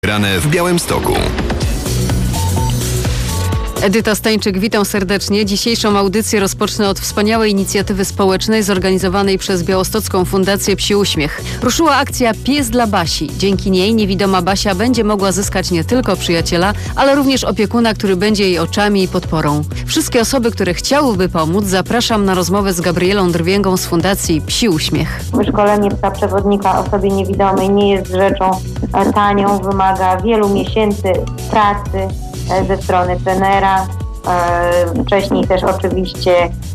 Rane w Białymstoku. Edyta Stańczyk, witam serdecznie. Dzisiejszą audycję rozpocznę od wspaniałej inicjatywy społecznej zorganizowanej przez Białostocką Fundację Psi Uśmiech. Ruszyła akcja Pies dla Basi. Dzięki niej niewidoma Basia będzie mogła zyskać nie tylko przyjaciela, ale również opiekuna, który będzie jej oczami i podporą. Wszystkie osoby, które chciałyby pomóc, zapraszam na rozmowę z Gabrielą Drwięgą z Fundacji Psi Uśmiech. Wyszkolenie psa przewodnika osobie niewidomej nie jest rzeczą tanią, wymaga wielu miesięcy pracy ze strony trenera, wcześniej też oczywiście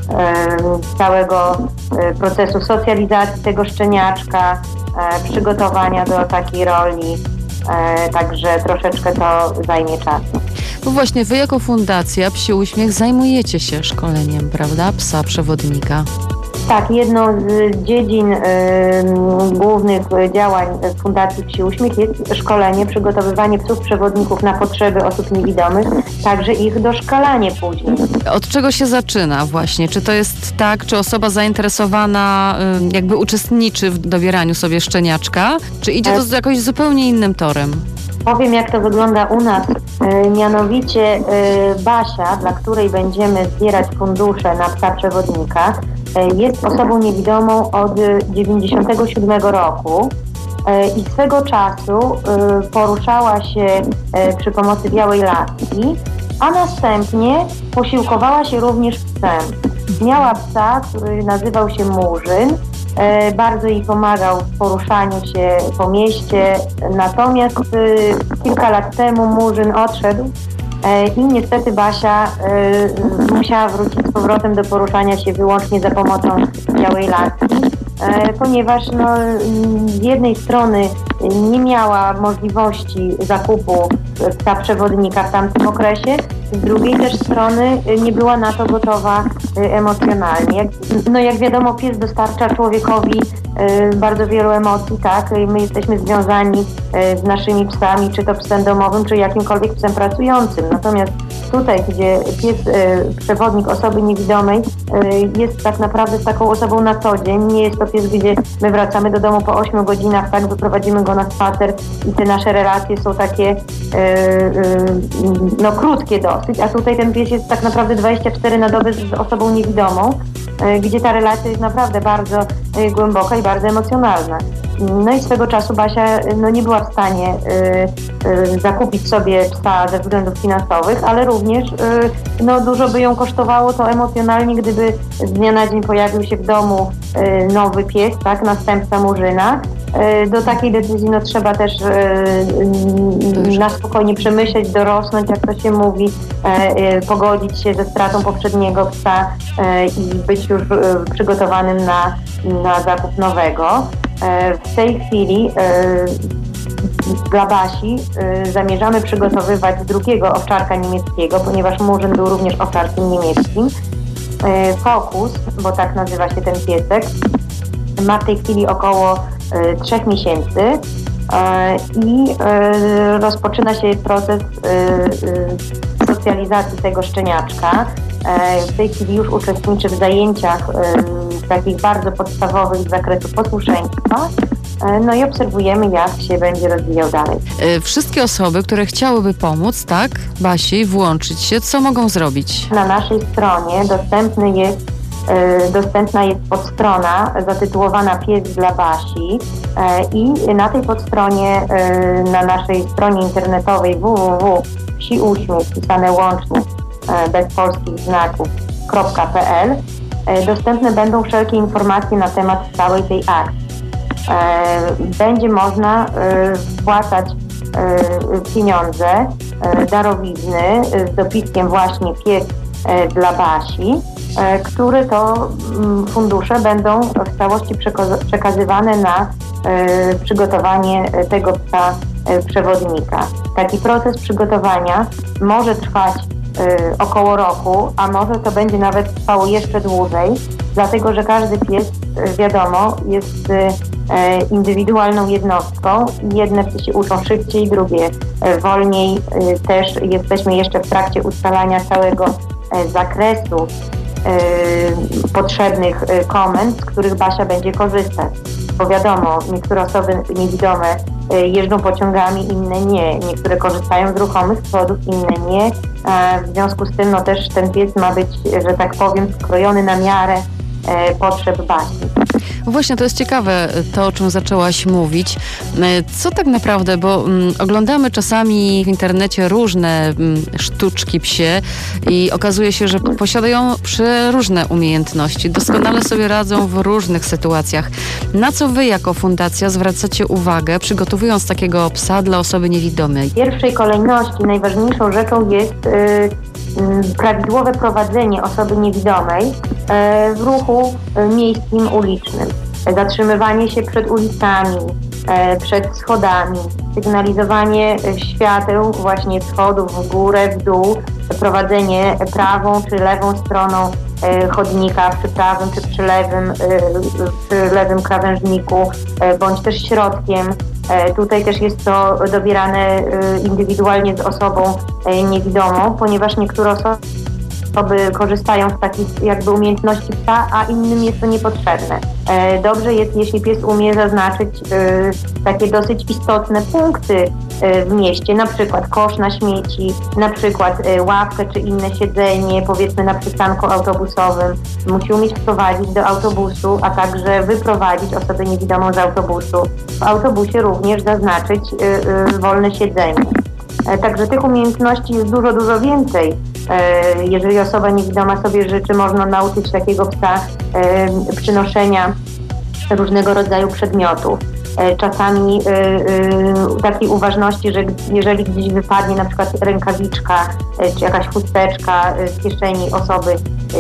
całego procesu socjalizacji tego szczeniaczka, przygotowania do takiej roli, także troszeczkę to zajmie czasu. No właśnie, wy jako Fundacja Psi Uśmiech zajmujecie się szkoleniem, prawda, psa przewodnika? Tak, jedną z dziedzin głównych działań Fundacji Psi Uśmiech jest szkolenie, przygotowywanie psów przewodników na potrzeby osób niewidomych, także ich doszkalanie później. Od czego się zaczyna właśnie? Czy to jest tak, czy osoba zainteresowana jakby uczestniczy w dobieraniu sobie szczeniaczka, czy idzie to z jakoś zupełnie innym torem? Powiem, jak to wygląda u nas. Mianowicie Basia, dla której będziemy zbierać fundusze na psa przewodnika, jest osobą niewidomą od 1997 roku i swego czasu poruszała się przy pomocy białej laski, a następnie posiłkowała się również psem. Miała psa, który nazywał się Murzyn. Bardzo jej pomagał w poruszaniu się po mieście, natomiast kilka lat temu Murzyn odszedł i niestety Basia musiała wrócić z powrotem do poruszania się wyłącznie za pomocą białej laski, ponieważ z jednej strony nie miała możliwości zakupu psa przewodnika w tamtym okresie, z drugiej też strony nie była na to gotowa emocjonalnie. Jak wiadomo, pies dostarcza człowiekowi bardzo wielu emocji, tak? My jesteśmy związani z naszymi psami, czy to psem domowym, czy jakimkolwiek psem pracującym. Natomiast tutaj, gdzie pies przewodnik osoby niewidomej jest tak naprawdę taką osobą na co dzień, nie jest to pies, gdzie my wracamy do domu po 8 godzinach, tak, wyprowadzimy go na spacer i te nasze relacje są takie krótkie dosyć, a tutaj ten pies jest tak naprawdę 24 na dobę z osobą niewidomą, gdzie ta relacja jest naprawdę bardzo głęboka i bardzo emocjonalna. No i swego czasu Basia nie była w stanie zakupić sobie psa ze względów finansowych, ale również dużo by ją kosztowało to emocjonalnie, gdyby z dnia na dzień pojawił się w domu nowy pies, tak, następca Murzyna. Do takiej decyzji trzeba też na spokojnie przemyśleć, dorosnąć, jak to się mówi, pogodzić się ze stratą poprzedniego psa i być już przygotowanym na zakup nowego. W tej chwili dla Basi zamierzamy przygotowywać drugiego owczarka niemieckiego, ponieważ Murzyn był również owczarkiem niemieckim. Fokus, bo tak nazywa się ten piesek, ma w tej chwili około 3 miesięcy i rozpoczyna się proces socjalizacji tego szczeniaczka. W tej chwili już uczestniczy w zajęciach takich bardzo podstawowych z zakresu posłuszeństwa. I obserwujemy, jak się będzie rozwijał dalej. Wszystkie osoby, które chciałyby pomóc, tak, Basi, włączyć się, co mogą zrobić? Na naszej stronie dostępna jest podstrona zatytułowana Pies dla Basi i na tej podstronie, na naszej stronie internetowej www.psiuśmiech, pisane łącznie bez polskich znaków.pl, dostępne będą wszelkie informacje na temat całej tej akcji. Będzie można wpłacać pieniądze, darowizny z dopiskiem właśnie Pies dla Basi, które to fundusze będą w całości przekazywane na przygotowanie tego psa przewodnika. Taki proces przygotowania może trwać około roku, a może to będzie nawet trwało jeszcze dłużej, dlatego że każdy pies, wiadomo, jest indywidualną jednostką. Jedne psy się uczą szybciej, drugie wolniej. Też jesteśmy jeszcze w trakcie ustalania całego zakresu potrzebnych komend, z których Basia będzie korzystać. Bo wiadomo, niektóre osoby niewidome jeżdżą pociągami, inne nie. Niektóre korzystają z ruchomych schodów, inne nie. W związku z tym też ten pies ma być, że tak powiem, skrojony na miarę potrzeb Basi. Właśnie, to jest ciekawe, to o czym zaczęłaś mówić. Co tak naprawdę, bo oglądamy czasami w internecie różne sztuczki psie i okazuje się, że posiadają przeróżne umiejętności. Doskonale sobie radzą w różnych sytuacjach. Na co wy jako fundacja zwracacie uwagę, przygotowując takiego psa dla osoby niewidomej? W pierwszej kolejności najważniejszą rzeczą jest prawidłowe prowadzenie osoby niewidomej w ruchu miejskim, ulicznym. Zatrzymywanie się przed ulicami, przed schodami, sygnalizowanie świateł, właśnie schodów w górę, w dół, prowadzenie prawą czy lewą stroną chodnika, przy prawym czy przy lewym krawężniku, bądź też środkiem. Tutaj też jest to dobierane indywidualnie z osobą niewidomą, ponieważ niektóre osoby korzystają z takich jakby umiejętności psa, a innym jest to niepotrzebne. Dobrze jest, jeśli pies umie zaznaczyć takie dosyć istotne punkty w mieście, na przykład kosz na śmieci, na przykład ławkę czy inne siedzenie, powiedzmy na przystanku autobusowym. Musi umieć wprowadzić do autobusu, a także wyprowadzić osobę niewidomą z autobusu. W autobusie również zaznaczyć wolne siedzenie. Także tych umiejętności jest dużo, dużo więcej. Jeżeli osoba niewidoma sobie życzy, można nauczyć takiego psa przynoszenia różnego rodzaju przedmiotów. Czasami takiej uważności, że jeżeli gdzieś wypadnie na przykład rękawiczka czy jakaś chusteczka z kieszeni osoby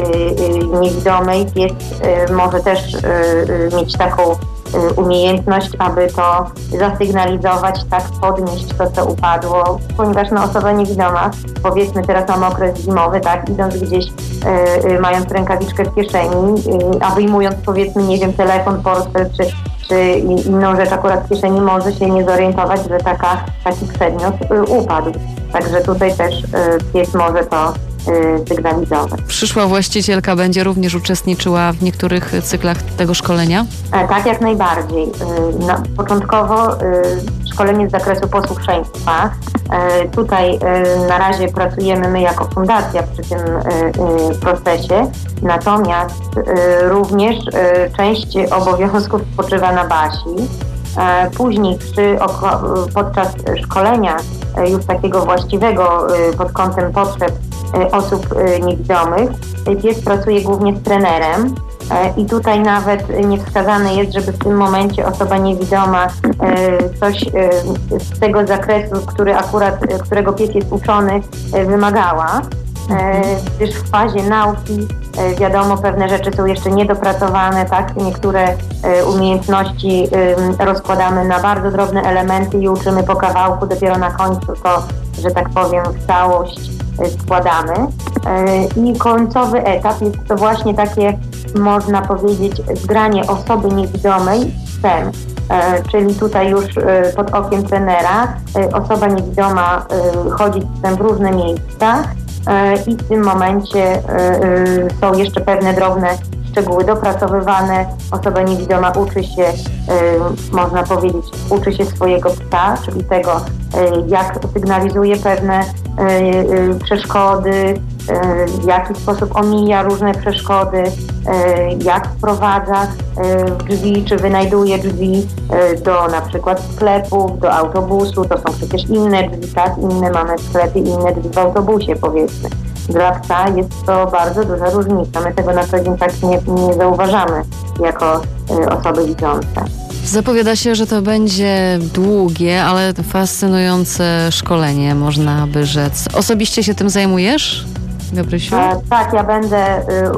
niewidomej, pies może też mieć taką umiejętność, aby to zasygnalizować, tak podnieść to, co upadło, ponieważ osoba niewidoma, powiedzmy teraz mamy okres zimowy, tak, idąc gdzieś, mając rękawiczkę w kieszeni, a wyjmując powiedzmy, nie wiem, telefon, portfel czy inną rzecz akurat w kieszeni, może się nie zorientować, że taki przedmiot upadł. Także tutaj też pies może to sygnalizować. Przyszła właścicielka będzie również uczestniczyła w niektórych cyklach tego szkolenia? Tak, jak najbardziej. Początkowo szkolenie z zakresu posłuszeństwa. Tutaj na razie pracujemy my jako fundacja przy tym procesie, natomiast również część obowiązków spoczywa na Basi. Później podczas szkolenia już takiego właściwego pod kątem potrzeb osób niewidomych, pies pracuje głównie z trenerem i tutaj nawet nie wskazane jest, żeby w tym momencie osoba niewidoma coś z tego zakresu, którego pies jest uczony, wymagała. Gdyż w fazie nauki wiadomo, pewne rzeczy są jeszcze niedopracowane, tak? Niektóre umiejętności rozkładamy na bardzo drobne elementy i uczymy po kawałku, dopiero na końcu to, że tak powiem, w całość składamy. I końcowy etap jest to właśnie takie, można powiedzieć, zgranie osoby niewidomej z psem. Czyli tutaj już pod okiem trenera osoba niewidoma chodzi z psem w różne miejsca i w tym momencie są jeszcze pewne drobne szczegóły dopracowywane. Osoba niewidoma uczy się, można powiedzieć, uczy się swojego psa, czyli tego, jak sygnalizuje pewne przeszkody, w jaki sposób omija różne przeszkody, jak wprowadza w drzwi, czy wynajduje drzwi do na przykład sklepów, do autobusu. To są przecież inne drzwi, tak? Inne mamy sklepy, inne drzwi w autobusie, powiedzmy. Dla psa jest to bardzo duża różnica. My tego na co dzień tak nie zauważamy jako osoby widzące. Zapowiada się, że to będzie długie, ale fascynujące szkolenie, można by rzec. Osobiście się tym zajmujesz, Gabrysiu? Tak, ja będę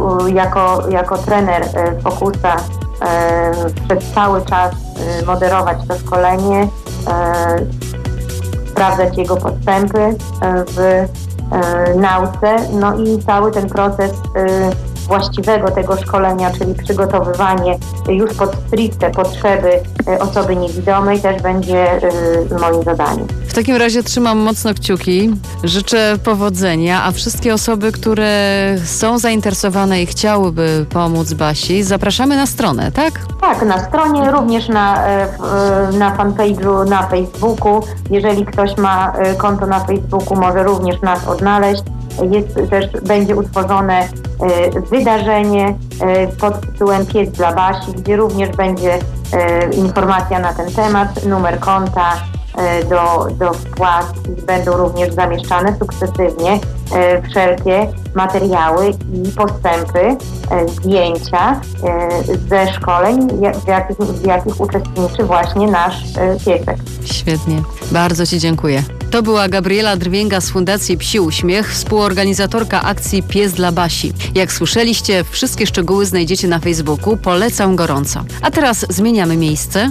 jako trener Focusa przez cały czas moderować to szkolenie, sprawdzać jego postępy w nauce, no i cały ten proces właściwego tego szkolenia, czyli przygotowywanie już pod stricte potrzeby osoby niewidomej, też będzie moim zadaniem. W takim razie trzymam mocno kciuki, życzę powodzenia, a wszystkie osoby, które są zainteresowane i chciałyby pomóc Basi, zapraszamy na stronę, tak? Tak, na stronie, również na fanpage'u na Facebooku. Jeżeli ktoś ma konto na Facebooku, może również nas odnaleźć. Będzie utworzone wydarzenie pod tytułem Pies dla Basi, gdzie również będzie informacja na ten temat, numer konta do wpłat i będą również zamieszczane sukcesywnie wszelkie materiały i postępy, zdjęcia ze szkoleń, w jakich uczestniczy właśnie nasz piesek. Świetnie. Bardzo Ci dziękuję. To była Gabriela Drwięga z Fundacji Psi Uśmiech, współorganizatorka akcji Pies dla Basi. Jak słyszeliście, wszystkie szczegóły znajdziecie na Facebooku. Polecam gorąco. A teraz zmieniamy miejsce.